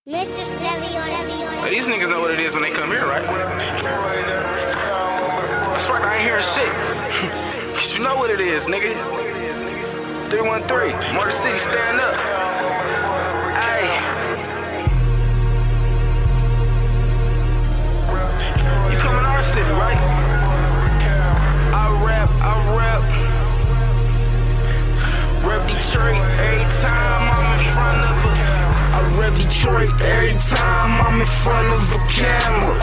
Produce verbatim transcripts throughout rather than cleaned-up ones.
Mister Sevion. Hey, these niggas know what it is when they come here, right? That's right, I ain't hearing shit. Cause you know what it is, nigga. three one three, Motor City, stand up. Ayy. You come in our city, right? I rap, I rap. Rep Detroit every time I'm in front of a I rep Detroit every time I'm in front of a camera.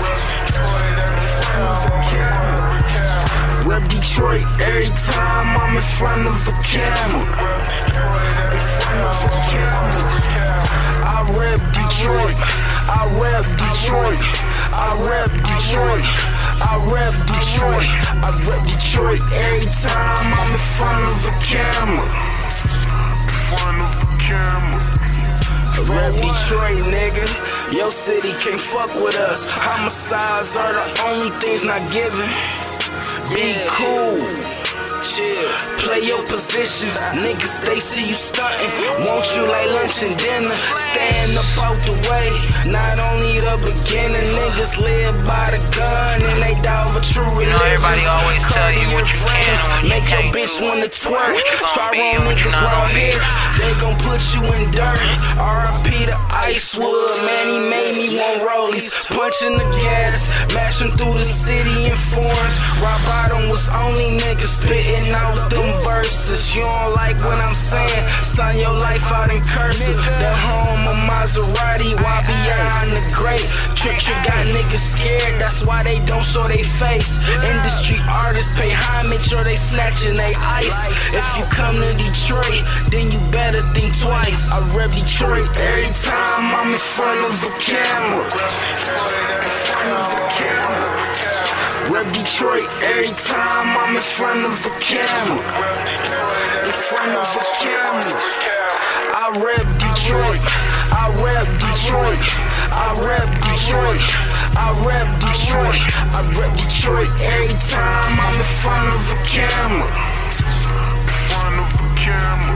Rep Detroit every time I'm in front of a camera. In front of a camera. I rep Detroit. I rep Detroit. I rep Detroit. I rep Detroit. I rep Detroit every time I'm in front of a camera. In front of a camera. Rep Detroit, nigga. Your city can't fuck with us. Homicides are the only things not given. Be cool. Chill. Play your position. Niggas, they see you stunting. Want you like lunch and dinner. Stand up out the way. Not only the beginning. Niggas live by the gun and they die for true religion. You know everybody always tell you what you can and what you Make your can't bitch do. wanna twerk. Try be wrong what you niggas not right gonna be. here. They gon' put you in dirt. R I P to Icewood. Man, he made me want rollies. Punching the gas. Mashing through the city in foreigns. Rock bottom was only niggas spitting out them verses. You don't like what I'm saying? Sign your life out in cursive. The home of Maserati. Y B I on the great. Trick trick got niggas scared. That's why they don't show they face. Industry artists pay homage or they snatching they ice. If you come to Detroit, then you better think twice. I rep Detroit every time I'm in front of a camera. In front of a camera. Rep Detroit every time I'm in front of a camera. In front of a camera. I rep Detroit. I rep Detroit. I rep Detroit. I rep Detroit. I rep Detroit every time I'm in front of a camera. In front of a camera.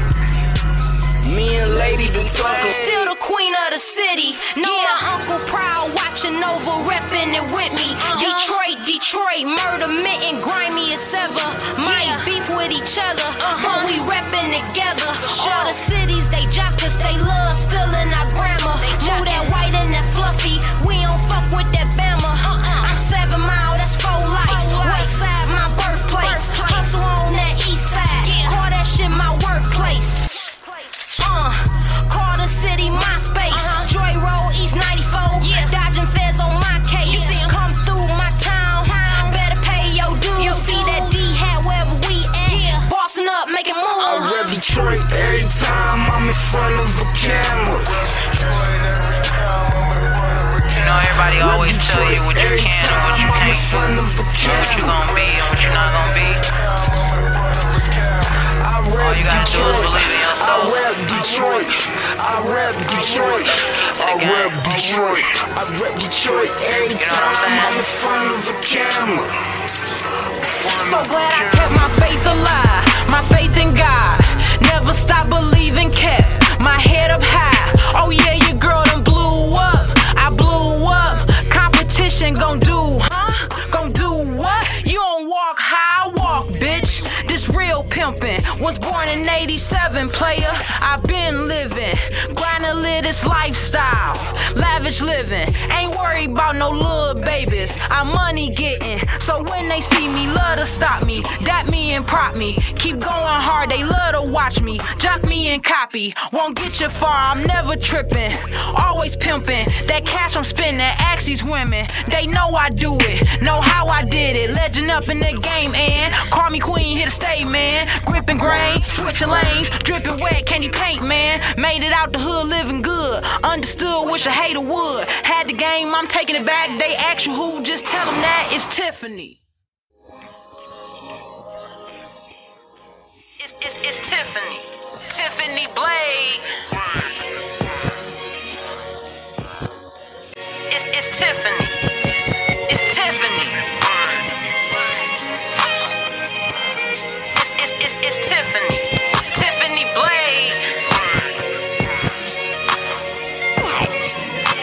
Me and Lady been talking. Still the queen of the city. Know yeah. My Uncle Proud watching over, repping it with me. Uh-huh. Detroit, Detroit, murder, mitten, grimy as ever. Might yeah. beef with each other, uh-huh. but we repping together. Sure. All the cities, they jock us, they love, still in our grammar. Move that white and that fluffy, we don't fuck with that Bama. Uh-uh. I'm seven mile, that's four life. West side, my birthplace. birthplace. Hustle on that east side. Yeah. Call that shit my workplace. Uh, Carter City, my space. Uh-huh. Joy Road, East ninety-four. Yeah. Dodging feds on my case. You see 'em come through my town. town. Better pay your dues. Yo, see that D hat wherever we at. Yeah. Bossing up, making moves. I rep Detroit every time I'm in front of a camera. You know everybody always tell you what you can and what you can't do. And what you gonna be and what you not gonna be. All you gotta do is believe in yourself. I rep Detroit. I rep Detroit. I rep Detroit. I rep Detroit every time I'm in front of a camera. So glad I kept my faith alive, my faith in God. Never stop believing, kept my head up high. Oh yeah, your girl done blew up, I blew up. Competition gon' do, huh? Gon' do what? You don't walk how I walk, bitch. This real pimpin'. Was born in eighty-seven, player. I been living, grindin' live this lifestyle, lavish living. Ain't worried about no little babies. I'm money getting, so when they see me, love to stop me, dap me and prop me. Keep going hard, they love to watch me, jock me and copy. Won't get you far, I'm never tripping, always pimping. That cash I'm spending, ask these women, they know I do it, know how I did it. Legend up in the game, and call me queen, here to stay, man. Gripping grain, switching lanes, dripping wet, candy paint, man. Made it out the hood, living good. Understood, wish a hater would. Had the game, I'm taking it back. They ask you who, just tell them that it's Tiffany. It's, it's, it's Tiffany. Tiffany Blade. It's, it's Tiffany. It's Tiffany. It's, it's, it's, it's Tiffany. Tiffany Blade.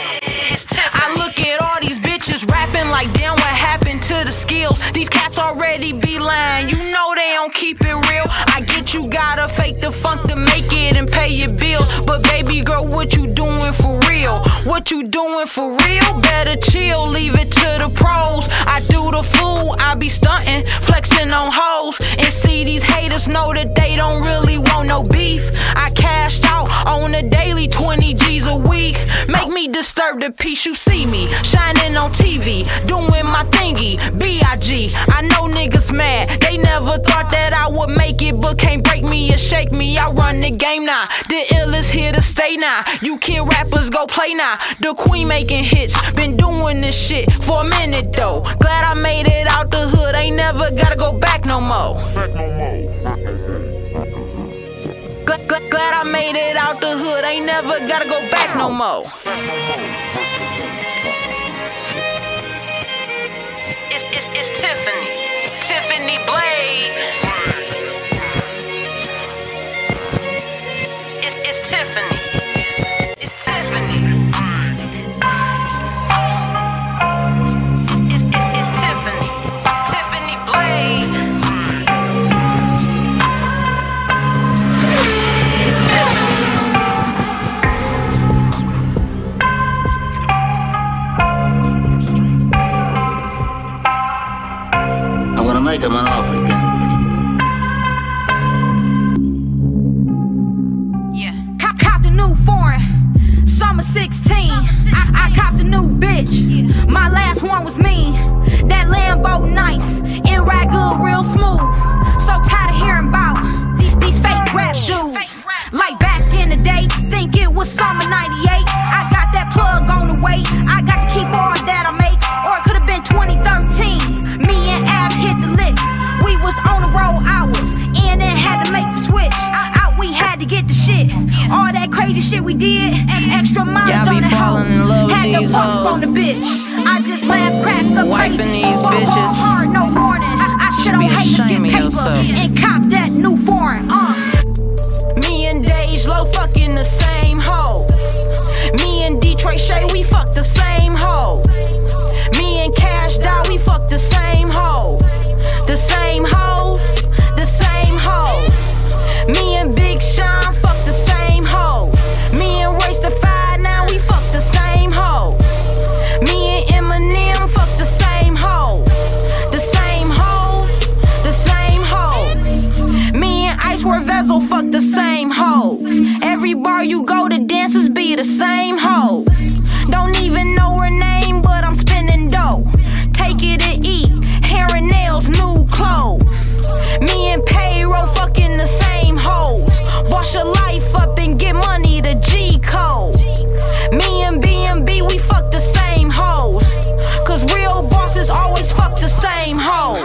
bills. These cats already be lying, you know they don't keep it real. I get you gotta fake the funk to make it and pay your bills, but baby girl, what you doing for real? What you doing for real? Better chill, leave it to the pros. I do the fool, I be stunting, flexing on hoes, and see these haters know that they don't really want no beef. I cashed out on a daily, twenty G's a week. Make me disturb the peace. You see me shining on T V, doing my thingy, B I G I know niggas mad, they never thought that I would make it, but can't break me or shake me. I run the game now, the ill is here to stay now. You kid rappers go play now, the queen making hits, been doing this shit for a minute though. Glad I made it out the hood, ain't never gotta go back no more. Glad, glad, glad I made it out the hood, ain't never gotta go back no more. It's, it's, it's Tiffany, Tiffany Blade. It's, it's Tiffany. It's Tiffany. It's, it's, it's Tiffany, Tiffany Blade. I'm gonna make him an offer again. Yeah. Cop, copped a new foreign, summer sixteen. I, I copped a new bitch. My last one was me. That Lambo nice, it ride good, real smooth. So tired of hearing about these fake rap dudes. Like back in the day, think it was summer ninety-eight. I got that plug on the way. I got to keep all that I make, or it could have been twenty thirteen. Me and Ab hit the lick. We was on the road hours, and then had to make the switch. Out, we had to get the shit. All that crazy shit we did, extra mileage on the hoe. Had to bust up on the bitch. I just laugh, crack up crazy. These ball, bitches. ball hard, no warning. I, I shit on haters, get paper, and cop that new foreign. Uh. Me and Dej Low fucking the same hoe. Me and Detroit Shay, we fuck the same hoe. Me and Cash Dow, we fuck the same hoe. The same hoes, the same hoes. Me and Big Sean fuck the same hoe. Me and Race the Five, now we fuck the same hoe. Me and Eminem fuck the same hoes. The same hoes, the same hoes. Me and Icewear Vezel fuck the same hoes. Every bar you go, the dancers be the same hoes. Don't even know her name, but I'm spending dough. Take it to eat, hair and nails, new clothes. Me and Payroll fucking the same hoes. Wash your life up and get money to G code. Me and B and B, we fuck the same hoes. Cause real bosses always fuck the same hoes.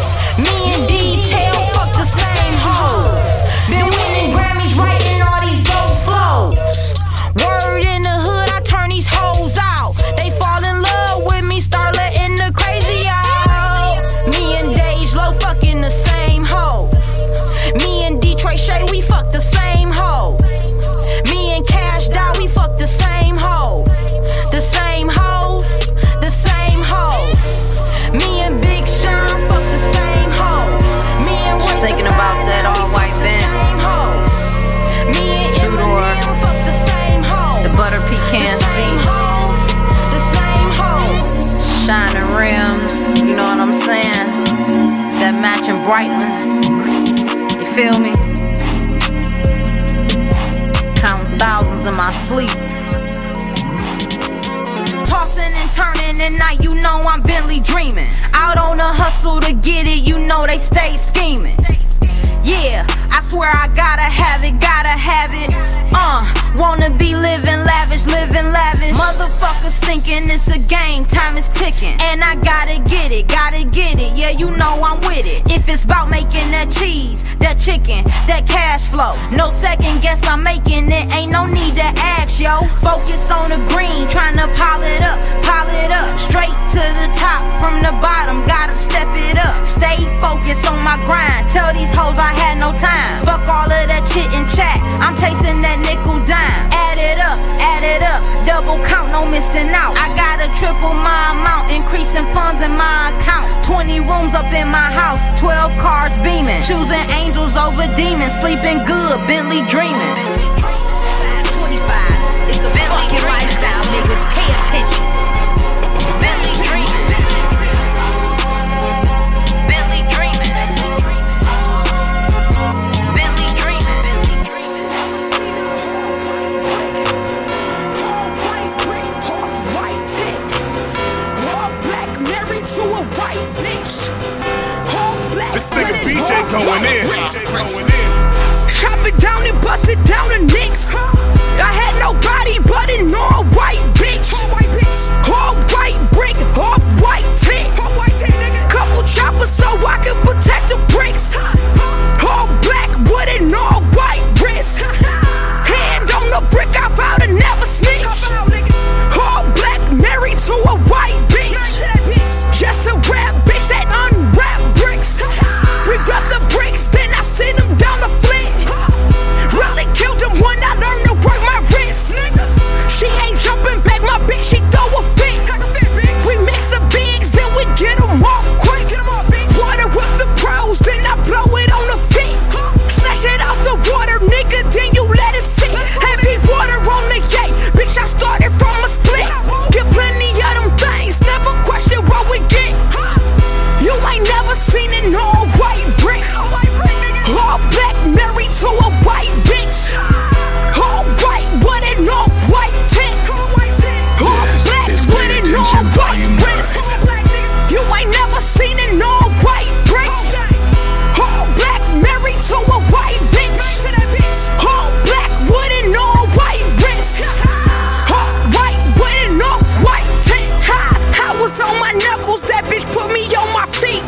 Me and Detail fuck the same hoes. Been winning Grammys, writing all these dope flows. Word in the hood, I turn these hoes out. They fall in love with me, start letting the crazy out. Me and Dej Low fucking the same hoes. Me and Detroit Shay, we fuck the same hoes. Me and Cash Dow, we fuck the same hoes. The same hoes, the same hoes. Me and Big Sean fuck the same hoes. Me and Royce Thinking about that all-white band. Me and Two-door. Eminem fuck the same hoes. The butter pecan The same seats, hoes, the same hoes. shining rims, you know what I'm saying? That matching Breitling, you feel me? Counting thousands in my sleep. Tossing and turning at night, you know I'm Bentley dreaming. Out on the hustle to get it, you know they stay scheming. Yeah, I swear I gotta have it, gotta have it. Uh, wanna be living lavish, living lavish. Motherfuckers thinking it's a game, time is ticking. And I gotta get it, gotta get it. Yeah, you know I'm with it. If it's about making that cheese, that chicken, that cash flow, no second guess I'm making it. Ain't no need to ask, yo. Focus on the green, trying to pile it up, pile it up. Straight to the top, from the bottom, gotta step it up. Stay focused on my grind, tell these hoes I had no time. Fuck all of that chit and chat, I'm chasing that nickel dime. Add it up, add it up, double count, no missing out. I gotta triple my amount, increasing funds in my account. Twenty rooms up in my house, twelve cars beaming. Choosing angels over demons, sleeping good, Bentley dreaming. five twenty-five, it's a fucking lifestyle, niggas, pay attention. Bentley dreaming. Bentley dreaming. Bentley dreaming. All white brick, half white tick. All black, married to a white bitch. All black. This nigga B J going in. Chop it down and bust it down to nicks. I had nobody but an all white bitch. All white brick, all white tick. Couple choppers so I can protect the bricks. All black with an all white wrist. Hand on the brick, I vow to never snitch. All black, married to a white bitch. Just a rap bitch that unwrap bricks. We grab the bricks, then I send them down the flit. Really killed him when I learned to work my wrist. She ain't jumping back, my bitch, she throw a fit. We mix the bigs and we get them off quick. Water with the pros, then I blow it on the feet. Snatch it out the water, nigga, then you let it sit. Heavy water on the yay, bitch, I started from a split. Get plenty of them things, never question what we get. You ain't never seen an all white brick. All black, married to a white bitch. All white with an all white tint. All black with an all white wrist. You ain't never seen an all white brick. All black, married to a white bitch. All black with an all white wrist. All white with an all white tint. I was on my knuckles, that bitch put me on my feet.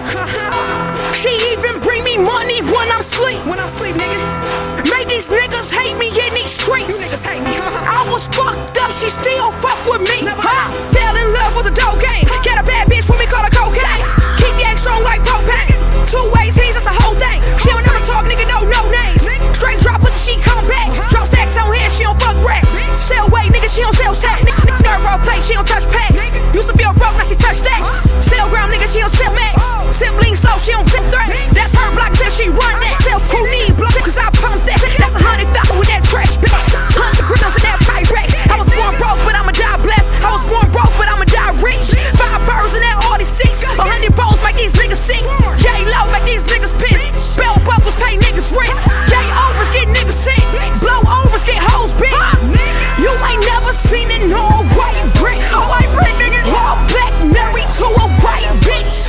She even bring me money when I'm asleep. When I'm asleep, nigga. Make these niggas hate me in these streets. You niggas hate me, huh? I was fucked up, she still fuck with me. Huh? Fell in love with the dope game. Get a bad bitch when we call her cocaine. Keep your eggs strong like propane. Two ways, he's that's a whole thing. She don't never talk, nigga, no, no names. Straight drop until she come back. Drop stacks on here, she don't fuck racks. Sell weight, nigga, she don't sell sex. Skirt roll play, she don't touch packs. Used to be a broke, now she touch stacks. Sell ground, nigga, she don't sell max. Sibling slow, she don't tip threats. That's her block till she run that. Sell who need block, cause I pump that. That's a hundred thousand with that trash bitch. Hundred grams in that Pyrex. I was born broke, but I'ma die blessed. I was born broke, but I'ma die rich. Five birds in that Audi six. A hundred rolls make these niggas sick. Yay low make these niggas pissed. Bell buckles pay niggas rich. Yay overs get niggas sick. Blow overs get hoes big. You ain't never seen an all white brick. All white brick, nigga. All black, married to a white bitch.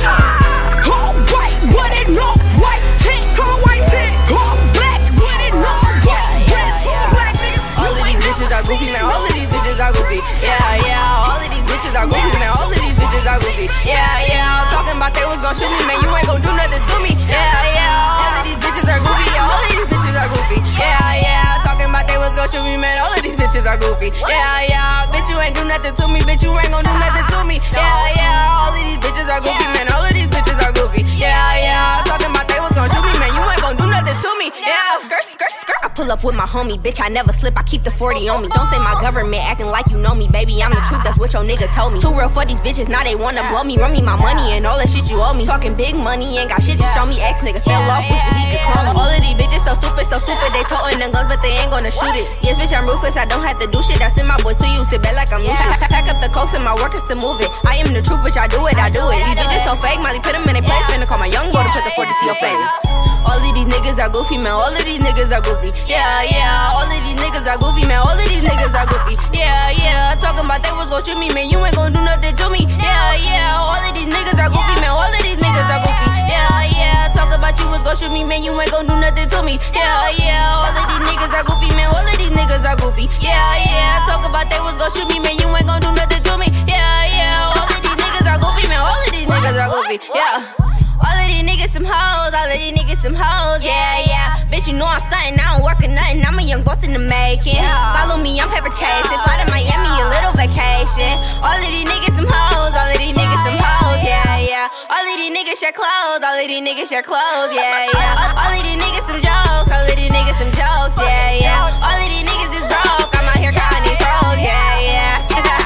All white with an all white tint. All white tint. All black with an all white wrist. All of these bitches are goofy, man. All of these bitches are goofy. Yeah, yeah. All of these bitches are goofy, man. All of these bitches are goofy. Yeah, yeah. Talking about they was gon' shoot me, man. You ain't gon' do nothing to me. Yeah, yeah. All of these bitches are goofy. Yeah, all of these bitches are goofy. Yeah, yeah. Talking about they was gon' shoot me, man. All of these bitches are goofy. Yeah, yeah. Bitch, you ain't do nothing to me. Bitch, you ain't gon' do nothing to me. Yeah, yeah. All of these bitches are goofy, man. All of these bitches are goofy. Yeah, yeah. Talking about they was gon' shoot me, man. You ain't gon' do nothing to me. Yeah. Skirt, skirt, skirt. I pull up with my homie. Bitch, I never slip. I keep the forty on me. Don't say my government acting like you know me, baby. I'm the truth. That's what your nigga told me. Too real for these bitches. Now they wanna blow me. Run me my money and all that shit you owe me. Talking big money, ain't got shit to show me. Ex nigga fell off, wish he could clone me. All of these bitches so stupid, so stupid. They toting the guns, but they ain't gonna shoot it. Yes, bitch, I'm ruthless. I don't have to do shit. I send my boys to you. Sit back like I'm Lucius. Pack up the coats and my workers to move it. I am the truth, bitch. I do it. I do it. These bitches so fake. Molly put them in their place. Finna call my young boy to put the four to see your face. All of these niggas are goofy, man. All of these niggas are goofy. Yeah, yeah. All of these niggas are goofy, man. All of these niggas are goofy. Yeah, yeah. Talking about they was gon' shoot me, man. You ain't gon' do nothing to me. Yeah, yeah. All of these niggas are goofy, man. All of these niggas are goofy. Yeah, yeah. Talk about you was gon' shoot me, man. You ain't gon' do nothing to me. Yeah, yeah. All of these niggas are goofy, man. All of these niggas are goofy. Yeah, yeah. Talk about they was gon' shoot me, man. You ain't gon' do nothing to me. Yeah, yeah. All of these niggas are goofy, man. All of these niggas are goofy. Yeah. All of these niggas some hoes, all of these niggas some hoes, yeah, yeah. Bitch, you know I'm stuntin', I don't work or nothing. I'm a young boss in the making. Follow me, I'm paper chasing. Fly to Miami, a little vacation. All of these niggas some hoes, all of these niggas some hoes, yeah, yeah. All of these niggas share clothes, all of these niggas share clothes, yeah, yeah. All of these niggas some jokes, all of these niggas some jokes, yeah, yeah. All of these niggas is broke, I'm out here counting these pros, yeah, yeah.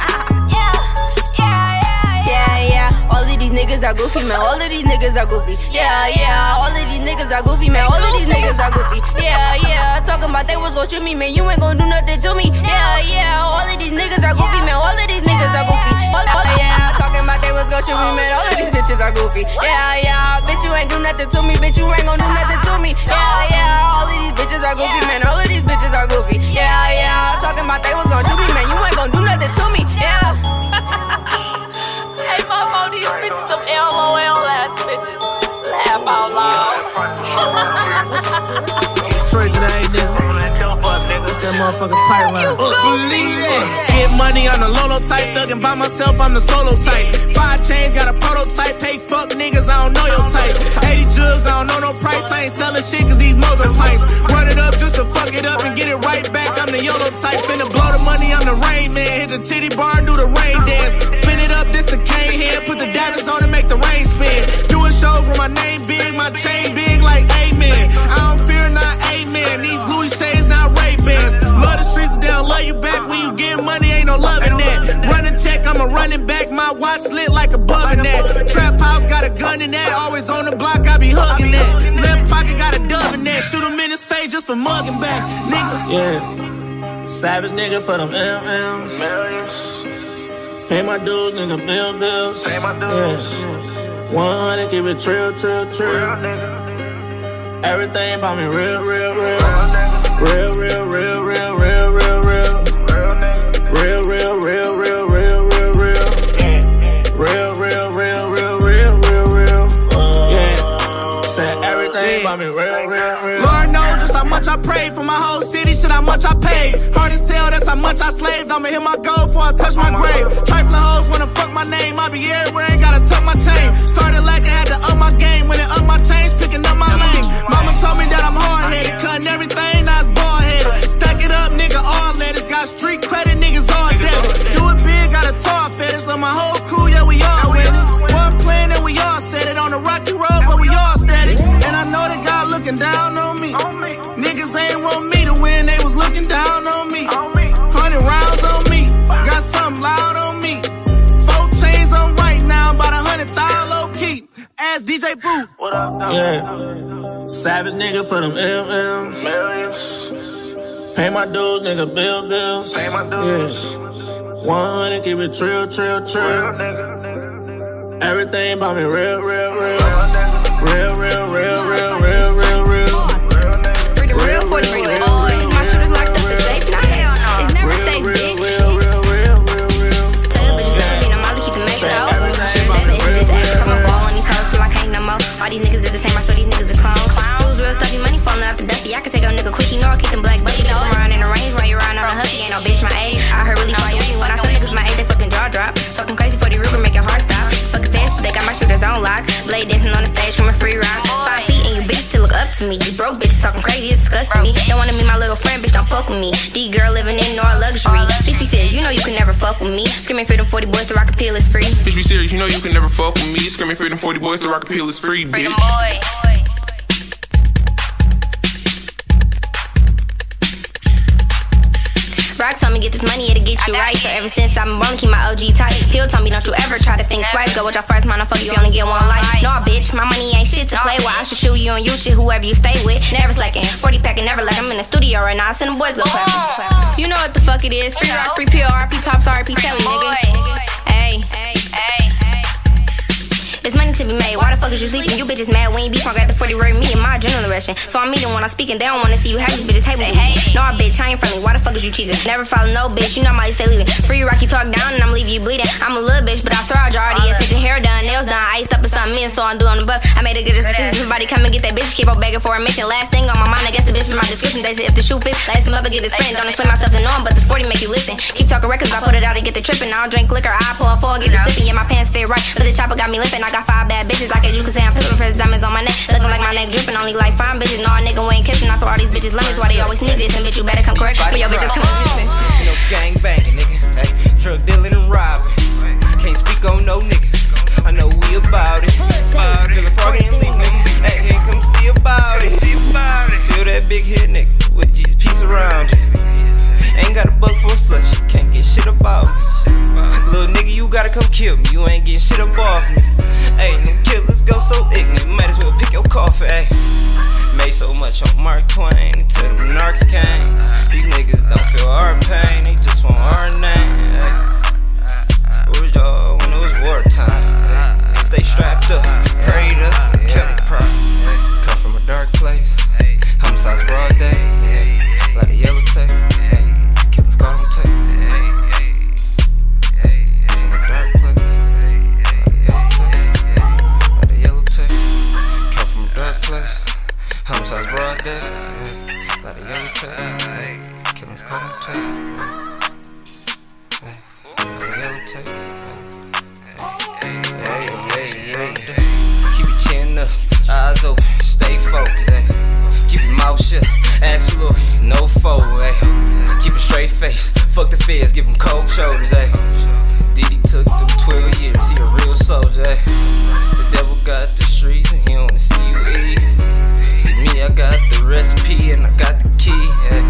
All of these niggas are goofy, man. All of these niggas are goofy. Yeah, yeah. All of these niggas are goofy, man. All of these niggas are goofy. Yeah, yeah. Talking about they was gon' shoot me, man. You ain't gon' do nothing to me. Yeah, yeah. All of these niggas are goofy, man. All of these niggas are goofy. All, all, yeah. Talking about they was gon' shoot me, man. All of these bitches are goofy. Yeah, yeah. Bitch, you ain't do nothing to me. Bitch, you ain't gon' do nothing to me. Yeah, yeah. All of these bitches are goofy, man. All of these bitches are goofy. Yeah, yeah. Talking about they was gon' shoot me, man. You ain't gon' do nothing to me. Yeah. Hey, fuck all these bitches, some L O L ass bitches. Laugh out loud. Straight to the A, nigga. It's that motherfucking pipeline. Believe it. Get money on the Lolo type. Thuggin' by myself, I'm the solo type. Five chains, got a prototype. Pay fuck niggas, I don't know your type. eighty jugs, I don't know no price. I ain't selling shit cause these mojo pints. Run it up just to fuck it up and get it right back. I'm the YOLO type. Finna blow the money, I'm the Rain Man. Hit the titty bar and do the rain dance. Spin it up, this the cane head. Put the diamonds on and make the rain spin. Doing shows with my name big, my chain big like Amen. I don't fear not Amen. These Louis shades not Ray-Bans. Love the streets, they don't love you back. When you get money, ain't no loving that. Run a check, I'm a running back. My watch lit like a bug in that. Trap house got a gun in that. Always on the block, I be hugging that. Left pocket got a dub in that. Shoot him in his face just for mugging back, nigga. Yeah, savage nigga for them M Ms. Pay my dues, nigga, bill bills. Pay my dues. Yeah. one hundred, keep it trill, trill, trill. Everything about me real, real, real. Real, real, real, real, real, real, real. Real, real, real, real, real, real, real. Real, real, real, real, real, real, real. Yeah. Said everything about me real, real, real. Lord knows just how much I prayed for my whole city, shit how much I paid. Hard as hell, that's how much I slaved. I'ma hit my goal before I touch my grave. Trifling hoes wanna fuck my name, I be everywhere, ain't gotta tuck my chain. Started like I had to up my game, when it up my change, picking up my lane. Mama told me that I'm hard-headed, cutting everything, now it's bald-headed. Stack it up, nigga, all letters. Got street credit, niggas all debit. Do it big, got a tar fetish. Love my whole crew, yeah, we all with it. One plan and we all said it. On the rocky road, but we all steady. And I know that God looking down on me. Niggas ain't want me to win, they was looking down on me. Hundred rounds on me, got something loud on me. Four chains on right now, about a hundred thousand low key. Ask D J Boo. Yeah, savage nigga for them M Ms. Pay my dues, nigga, bill bills. Pay my dues. Yeah, one hundred, keep it trill, trill, trill. Everything about me real, real, real. Real, real, real, real, real, real, real. Freedom real, for the real boys. My shooters locked up, it's safe now. It's never safe, bitch. Real, real, real, real, real. Tell your bitches that me, I'm Molly, keep the mess it over. That bitch just act like I'm a ball on these hoes till I can't no more. All these niggas did the same, I swear these niggas are clones. Jewels real stuffy, money falling out the duffy. I can take a nigga quick, you know I keep them black bucky. Know I'm around in the range while you're riding on a huffy. Ain't no bitch my age. I heard really fucking me when I tell niggas my age, they fucking jaw drop. Talking crazy for the Ruger, make your heart stop. Fucking fast, but they got my shooters on lock. Blade dancing on the stage, screaming free rock. Five feet and you bitches still look up to me. You broke bitches talking crazy, it's disgusting me. Don't wanna be my little friend, bitch, don't fuck with me. D girl living in no luxury. Bitch be serious, you know you can never fuck with me. Screaming freedom for the boys, the rock appeal is free. Bitch be serious, you know you can never fuck with me. Screaming freedom for the boys, the rock appeal is free, bitch. Freedom boy. Rock told me get this money, it'll get you right. So ever since I've been rolling, keep my O G tight. Hill told me don't you ever try to think twice. Go with your first mind, I'll fuck you, only get one life. No, bitch, my money ain't shit to play with. I should shoot you and you shit, whoever you stay with. Never slacking, forty pack and never like I'm in the studio right now. I send the boys go clap. You know what the fuck it is. Free rock, free P O R, P Pops, R P Telly, nigga. Hey, hey, hey. There's money to be made. Why the fuck is you sleeping? You bitches mad when you beef on got the forty word me and my adrenaline rushing. So I'm meeting when I'm speaking. They don't wanna see you happy. Bitches hate with me. No, bitch, I ain't friendly. Why the fuck is you cheating? Never follow no bitch. You know my stay leaving. Free rock, you talk down and I'm leaving you bleeding. I'm a little bitch, but I saw I already. Take your hair done, nails done, iced up or something. In, so I'm doing the buck. I made a good decision. Somebody come and get that bitch. Keep on begging for a mission. Last thing on my mind, I guess the bitch from my description. They say if the shoe fits, lace him up and get his friend. Don't explain myself to no one, but this forty make you listen. Keep talking records, I put it out and get the tripping. I don't drink liquor, I pour a four, get the sipping. Yeah, my pants fit right, but the chopper got me lipping. I got five bad bitches. Like you can say I'm pippin', press diamonds on my neck. Looking like my neck dripping, only like fine bitches. No, a nigga ain't kissing. I saw all these bitches lemons, why they always need this. And bitch, you better come correct. But your bitches come on. You know, gang banging, nigga. Hey, drug dealing and robbing. you gotta come kill me. You ain't getting shit up off me. Ayy, them killers go so ignorant. Might as well pick your coffin, ayy. Made so much on Mark Twain until the narcs came. These niggas don't feel our pain, they just want our name. Ay. Where was y'all when it was wartime? Ay. Stay strapped up, prayed up, kept it pride. Come from a dark place, homicides broad day, like a yellow tape, killers caught on tape. From a dark place, like a yellow tape, come from a dark place. Homicides broad day, yeah. Like a yellow tape, killings caught on tape, yeah. Like a yellow tape, yeah. Yeah, yeah, yeah. Keep your chin up, eyes open, stay focused, yeah. Keep your mouth shut, ask the Lord, no foe, yeah. Keep a straight face, fuck the fears, give them cold shoulders, yeah. Diddy took them twelve years, he a real soldier, yeah. The devil got the streets and he wanna see you ease. See me, I got the recipe and I got the key,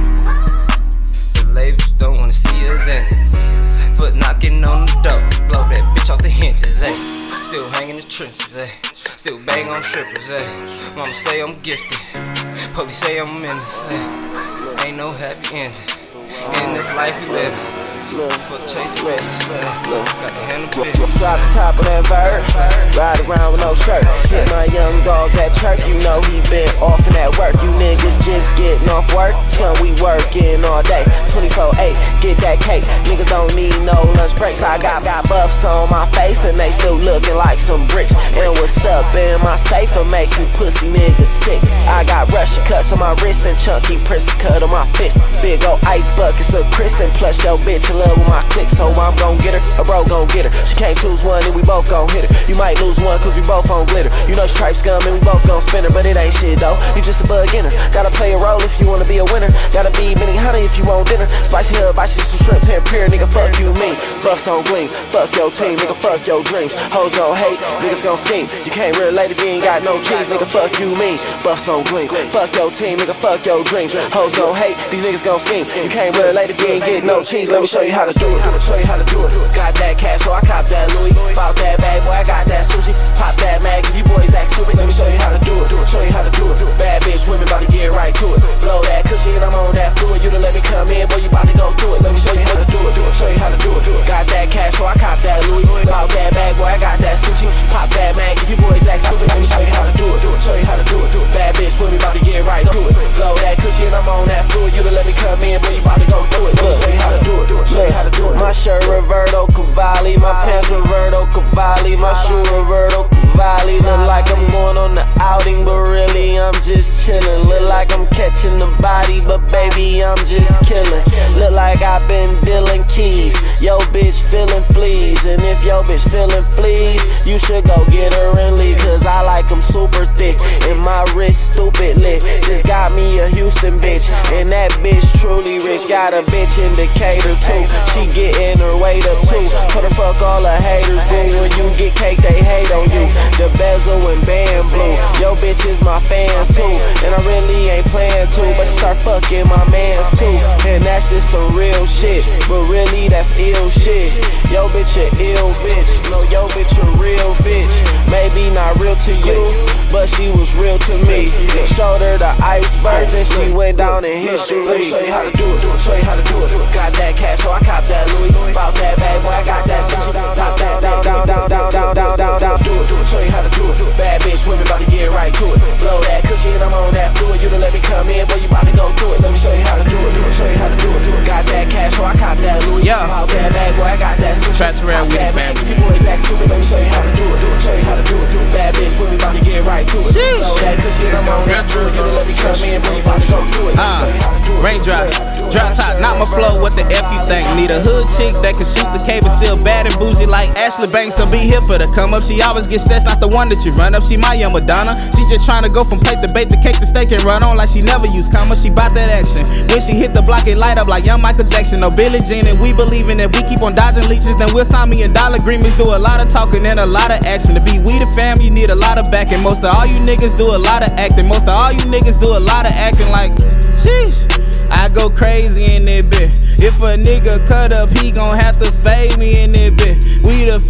yeah. The labels don't wanna see us in it. Foot knocking on the door, blow that bitch off the hinges, ayy. Still hanging the trenches, ayy. Still bang on strippers, ayy. Mama say I'm gifted, police say I'm menace, ayy. Ain't no happy ending in this life we live. Look, fuck chase bitch, look, got the hand of bitch. Drop the top of that vert, ride around with no shirt. Hit my young dog at church, you know he been off in that work. You niggas just getting off work, till we working all day. twenty-four eight, get that cake, niggas don't need no lunch breaks. I got, got buffs on my face and they still looking like some bricks. And what's up in my safe will make you pussy niggas sick. I got Russian cuts on my wrist and chunky princess cut on my fist. Big ol' ice buckets of Chris and plus your bitch love with my click, so I'm gon' get her, a bro gon' get her. She can't choose one and we both gon' hit her. You might lose one cause we both on glitter. You know she tripe scum and we both gon' spin her, but it ain't shit though. You just a bug in her. Gotta play a role if you wanna be a winner. Gotta be mini honey if you want dinner. Spicy hill, buy you some shrimp, tempura, nigga, fuck you me. Buffs on gleam, fuck your team, nigga, fuck your dreams. Hoes gon' hate, niggas gon' scheme. You can't relate if you ain't got no cheese, nigga, fuck you me. Buffs on gleam, fuck your team, nigga, fuck your dreams. Hoes gon' hate, these niggas gon' scheme. You can't relate if you ain't get no cheese. Let me show you how to do it. Show you how to do it. Got that cash, so I cop that Louis. Bought that bag, boy, I got that sushi. Pop that mag, if you boys act stupid. Let me show you how to do it. Show you how to do it. Bad bitch, women about to get right to it. Blow that cushion and I'm on that fluid. You done let me come in, boy, you about to go through it. Let me show you how to do it. Show you how to do it. Got that cash, so I cop that Louis. Bought that bag, boy, I got that sushi. Pop that mag, if you boys act stupid. Let me show you how to do it. Show you how to do it. Bad bitch, women about to get right to it. Blow that cushion and I'm on that fluid. You done let me come in, boy, you about to go through it. Let me show you how to do it. Show you how to do it. My shirt Roberto Cavalli, my pants Roberto Cavalli, my shoe Roberto Cavalli. Look like I'm going on the outing, but really I'm just chillin'. Look like I'm catching the body, but baby I'm just killin'. Look like I've been dealing keys, yo bitch feelin' fleas. And if yo bitch feelin' fleas, you should go get her and leave. Cause I like them super thick, and my wrist stupid lit. Just got me a Houston bitch, and that bitch truly rich. Got a bitch in Decatur too, she getting her weight up too. Put her fuck all the haters, boo. When you get cake, they hate on you. The bezel and band blue. Yo bitch is my fan too, and I really ain't playing too. But she start fucking my mans too, and that's just some real shit. But really that's ill shit. Yo bitch a ill bitch. No, yo bitch a real bitch. Maybe not real to you, but she was real to me. Showed her the icebergs and she went down in history. Let me show you how to do it. Show you how to do it. Got that cash, so I cop that Louis. Bought that bag, boy, I got that sushi. Down, down, down, down, down, down, down, down, down, down. Do it, do it. Show you how to do it. Bad bitch, women about to get right to it. Blow that cushion and I'm on that fluid. You done let me come in, boy, you about to go through it. Let me show you how to do it. Show you how to do it. Got that cash, so I cop that Louis. Bought that bag, boy, I got that sushi. Trap Terrell with the family. If you boys act stupid, let me show you how to do it. Show you how to do it. Bad bitch, women about to get right to it. Blow that cushion and I'm on that fluid. You done let me come in, boy, you about to go through it. Uh, raindrop, drop top, not my flow. What the F you think? Need a hood chick that can shoot the cable, still bad and bougie like Ashley Banks. So be here for the come up. She always gets stressed, not the one that you run up. She my young Madonna. She just trying to go from plate to bait, the cake to steak and run on like she never used comma. She bout that action. When she hit the block, it light up like young Michael Jackson or Billie Jean. And we believing if we keep on dodging leeches, then we'll sign me in dollar agreements. Do a lot of talking and a lot of action. To be we the fam, you need a lot of backing. Most of all you niggas do a lot of acting. Most of all you niggas do a lot of acting like sheesh. I go crazy in that bit. If a nigga cut up, he gon' have to fade me in that bit. We the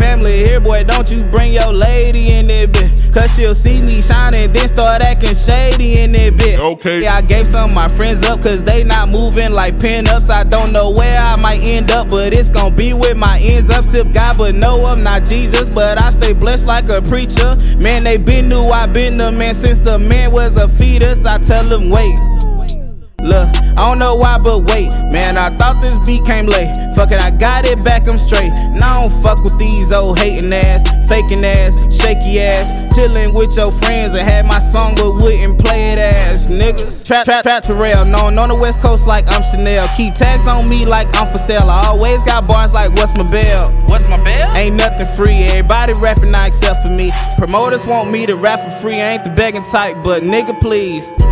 family here, boy, don't you bring your lady in there, bitch. Cause she'll see me shining, then start acting shady in there, bitch. Okay. Yeah, I gave some of my friends up, cause they not moving like pin-ups. I don't know where I might end up, but it's gon' be with my ends up. Sip God, but no, I'm not Jesus, but I stay blessed like a preacher. Man, they been knew I been the man since the man was a fetus. I tell them, wait. Look, I don't know why, but wait, man, I thought this beat came late. Fuck it, I got it back, I'm straight. And I don't fuck with these old hating ass, faking ass, shaky ass, chilling with your friends and had my song but wouldn't play it ass niggas. Trap, trap, trap, Terrell, known on the West Coast like I'm Chanel. Keep tags on me like I'm for sale. I always got bars like what's my bail? What's my bail? Ain't nothing free, everybody rapping now except for me. Promoters want me to rap for free, I ain't the begging type, but nigga please.